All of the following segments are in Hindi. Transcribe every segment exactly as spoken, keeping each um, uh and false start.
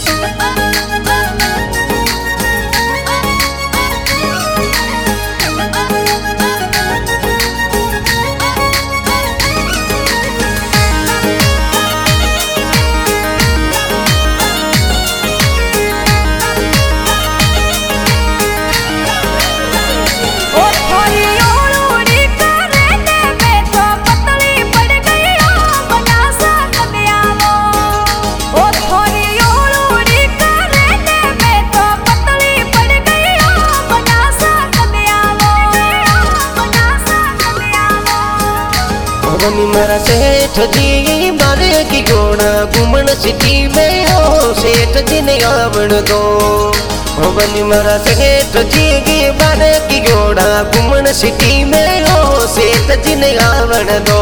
बनी मारा सेठ जी मारे की घोड़ा घूमन सिटी में हो सेठ जी ने आवण दो। बनी मारा सेठ जी मारे की घोड़ा घूमन सिटी में हो सेठ जी ने आवण दो।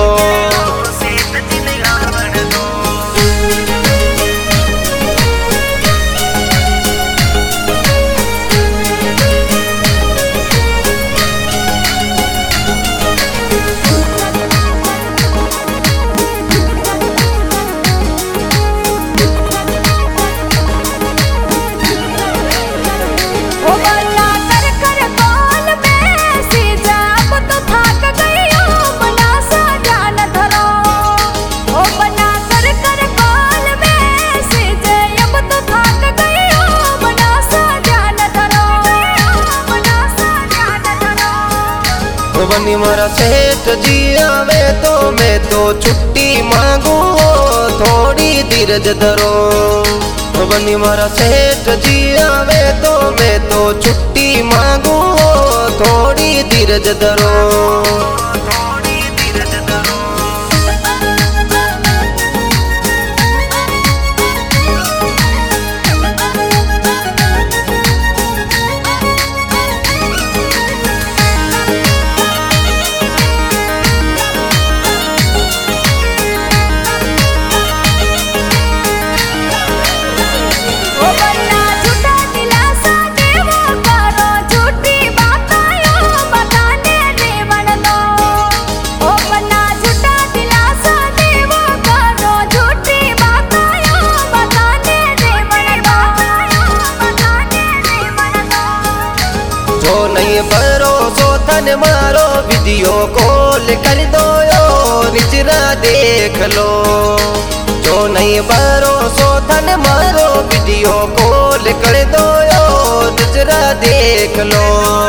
बनी मारा सेठ जी आवे तो मैं तो छुट्टी मांगू थोड़ी धीरज धरो। बनी मारा सेठ जी आवे तो मैं तो छुट्टी मांगू थोड़ी धीरज धरो। जो नहीं भरोसो तन मारो वीडियो कॉल कर दो यो निजरा देख लो। जो नहीं भरोसो तन मारो वीडियो कॉल कर दो यो निजरा देख लो।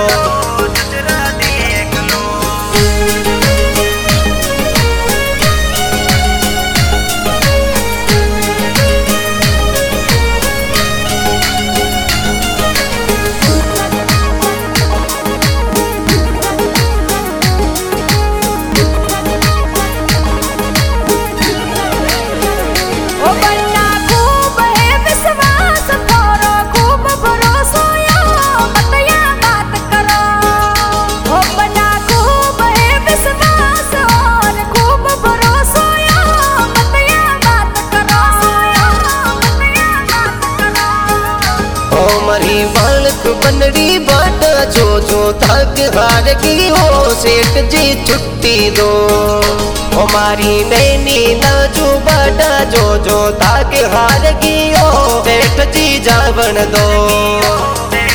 बनड़ी बाटा जो जो थक हार की हो सेठ जी छुट्टी दो। हमारी नैनी नाजू बाटा जो जो थक हार की हो सेठ जी जावन दो।